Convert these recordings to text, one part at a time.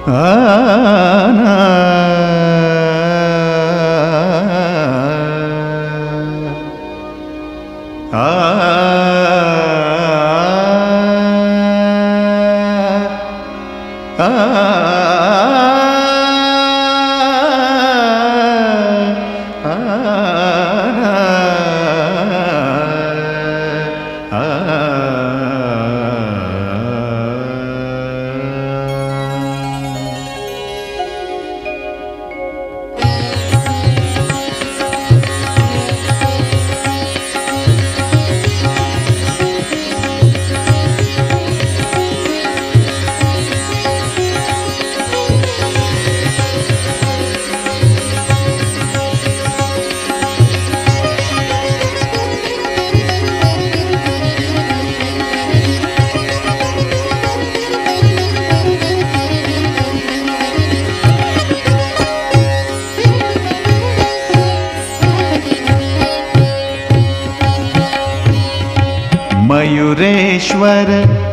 मयूरेश्वर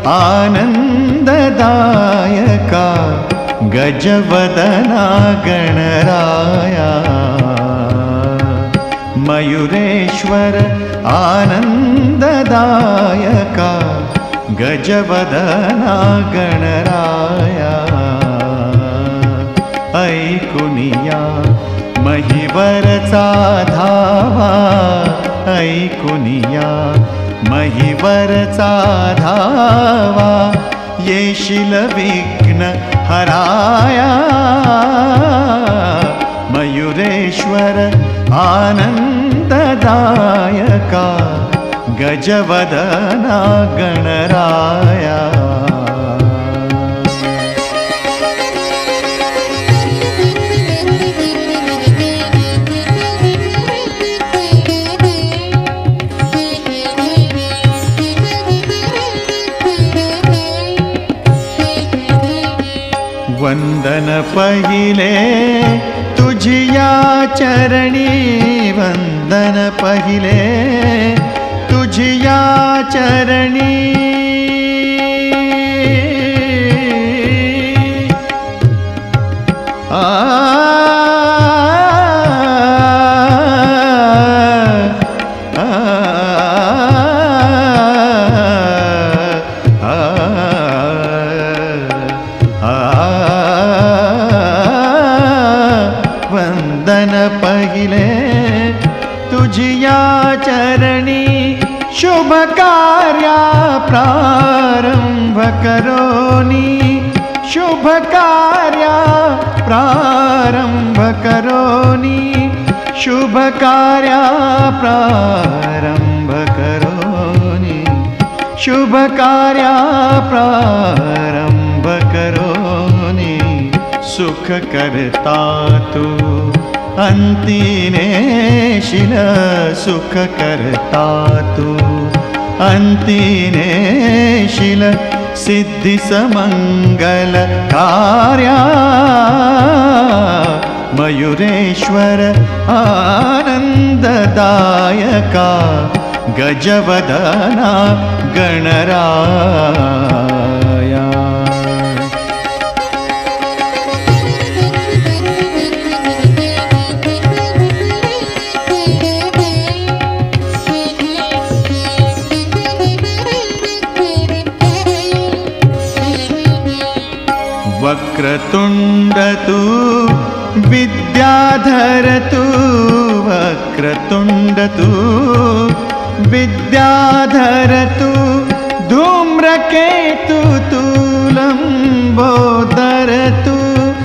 आनंददायका गजवदना गणराया। मयूरेश्वर आनंददायका गजवदना गणराया। ऐकुनिया महिवरचा धावा, ऐकुनिया महिवरचा धावा, येशील विघ्न हराया। मयूरेश्वर आनंददायका गजवदना गणराया। वंदन पहिले तुझिया चरणी, वंदन पहिले तुझिया चरणी। वंदन पहिले तुझिया चरणी, शुभ कार्या प्रारंभ करोनी, शुभ कार्या प्रारंभ करोनी, शुभ कार्या प्रारंभ करोनी, शुभ कार्या प्रारंभ करोनी। सुख करता तू अंतिनेशील, सुख करता तू अंतिनेशील, सिद्धि समंगल कार्या। मयूरेश्वर आनंददायका गजवदना गणराया। वक्रतुंड तू विद्याधर तू, वक्रतुंड तू विद्याधर तू, धूम्रकेतु तू लंबोदर तू,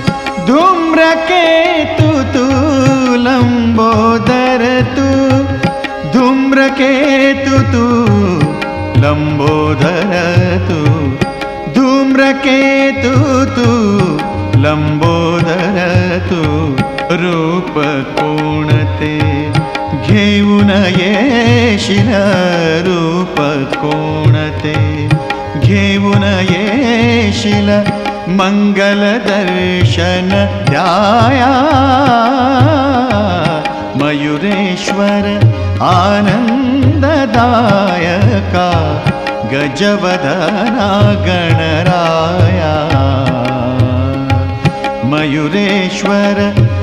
धूम्रकेतु तू लंबोदर तू, धूम्रकेतु तू लंबोदर तू, धूम्रकेतु तू लंबोदर तू। रूप कोणते घेऊन येशील, रूप कोणते घेऊन येशील, मंगल दर्शन द्याया। मयूरेश्वर आनंददायका गजवदना गणराया। मयूरेश्वर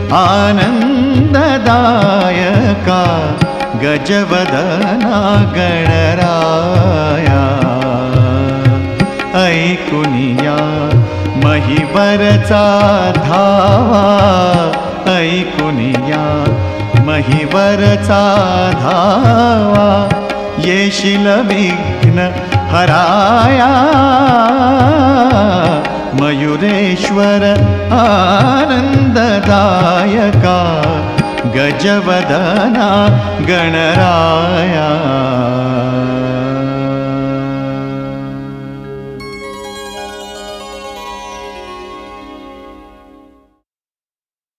आनन्ददायका गजवदना गणराया ऐकुनिया महिवरचा धावा ऐकुनिया महिवरचा धावा येशील विघ्न हराया मयूरेश्वर आनन्ददायका गजवदना गणराया